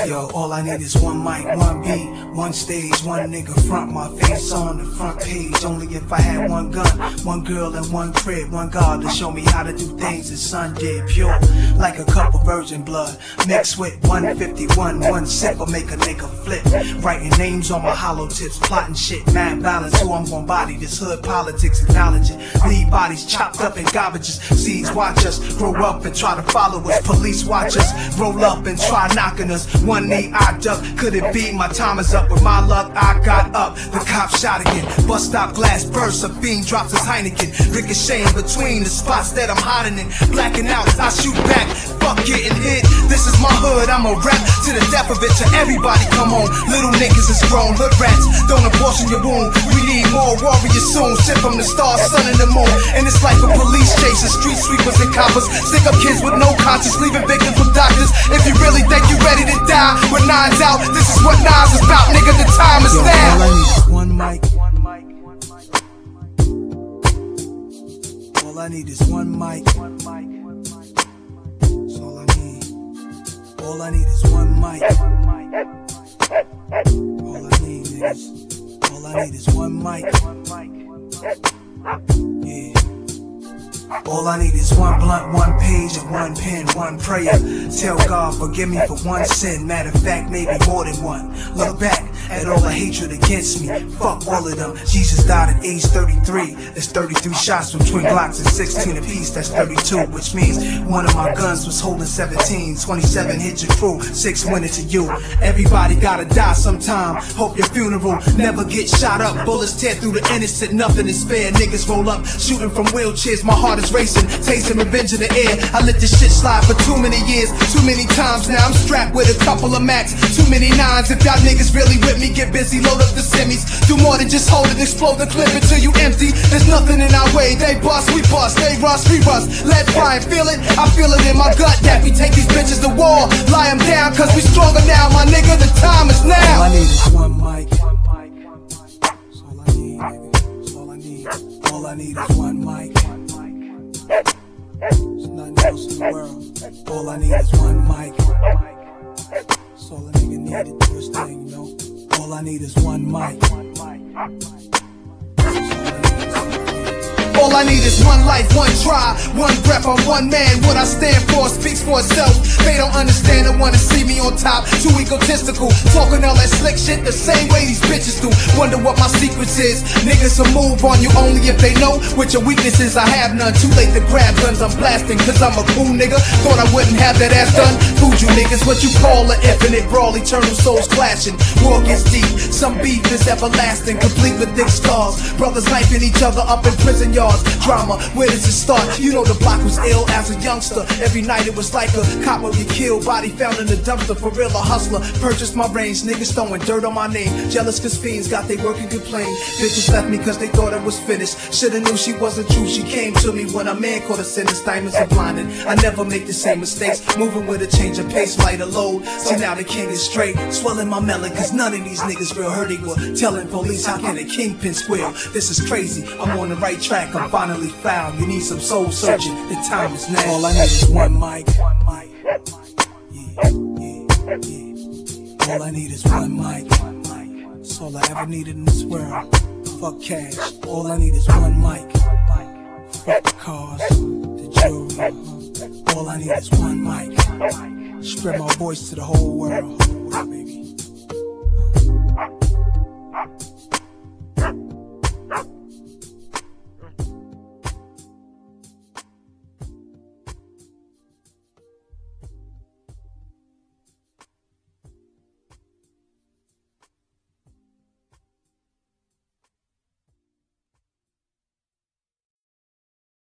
Yo, all I need is one mic, one beat, one stage, one nigga front my face on the front page. Only if I had one gun, one girl and one crib, one God to show me how to do things the sun did. Pure, like a cup of virgin blood, mixed with 151. One sip will make a nigga flip. Writing names on my hollow tips, plotting shit, mad balance. Who I'm gon' body, this hood politics, acknowledge it. Leave bodies chopped up in garbages. Seeds watch us grow up and try to follow us. Police watch us roll up and try knocking us. One knee I duck, could it be my time is up? With my luck I got up, the cop shot again. Bus stop glass bursts, a fiend drops his Heineken. Ricocheting between the spots that I'm hiding in. Blacking out, I shoot back, fuck getting hit. This is my hood, I'm a rep to the death of it. To everybody come on, little niggas is grown. Hood rats, don't abortion your wound. We need more warriors soon. Shit from the stars, sun and the moon. And it's like a police chase, street sweepers and coppers. Stick up kids with no conscience, leaving victims with doctors. If you really think you ready to die with nines out, this is what Nas is about, nigga, the time is now. All I need is one mic. All I need is one mic. That's all I need. All I need is one mic. All I need, niggas. All I need is one mic. Yeah. All I need is one blunt, one page, and one pen, one prayer. Tell God forgive me for one sin. Matter of fact, maybe more than one. Look back at all the hatred against me. Fuck all of them. Jesus died at age 33. That's 33 shots from twin Glocks and 16 apiece. That's 32, which means one of my guns was holding 17. 27 hit your crew, 6 went into you. Everybody gotta die sometime. Hope your funeral never get shot up. Bullets tear through the innocent, nothing is fair. Niggas roll up, shooting from wheelchairs. My heart is racing, tasting revenge in the air. I let this shit slide for too many years, too many times now. I'm strapped with a couple of Macs, too many nines. If y'all niggas really with me, get busy, load up the semis. Do more than just hold it, explode the clip until you empty. There's nothing in our way, they bust, we bust, they rust, we rust. Let Brian feel it, I feel it in my gut that we take these bitches to war. Lie them down, cause we stronger now, my nigga, the time is now. All I need is one mic. That's all I need, nigga. That's all I need. All I need is one mic. There's nothing else in the world. All I need is one mic. That's all a nigga need to do his thing, you know. All I need is one mic. All I need is one life, one try, one breath. I'm one man. What I stand for speaks for itself. They don't understand and wanna see me on top. Too egotistical, talking all that slick shit the same way these bitches do. Wonder what my secrets is. Niggas will move on you only if they know what your weakness is. I have none. Too late to grab guns. I'm blasting cause I'm a cool nigga. Thought I wouldn't have that ass done. Food you niggas, what you call an infinite brawl. Eternal souls clashing. War gets deep. Some beef is everlasting, complete with thick scars. Brothers knifing each other up in prison yards. Drama, where does it start? You know the block was ill as a youngster. Every night it was like a cop would get killed. Body found in the dumpster, for real a hustler. Purchased my range, niggas throwing dirt on my name. Jealous cause fiends got they work and complain. Bitches left me cause they thought it was finished. Shoulda knew she wasn't true, she came to me when a man caught a sentence. Diamonds are blinding, I never make the same mistakes. Moving with a change of pace, lighter load. See now the king is straight, swelling my melon cause none of these niggas real hurt. They were telling police how can a kingpin squeal. This is crazy, I'm on the right track, I'm finally found. You need some soul searching, the time is now. All I need is one mic. Yeah. All I need is one mic. That's all I ever needed in this world. Fuck cash, all I need is one mic. Fuck the cars, the jewelry. All I need is one mic. Spread my voice to the whole world.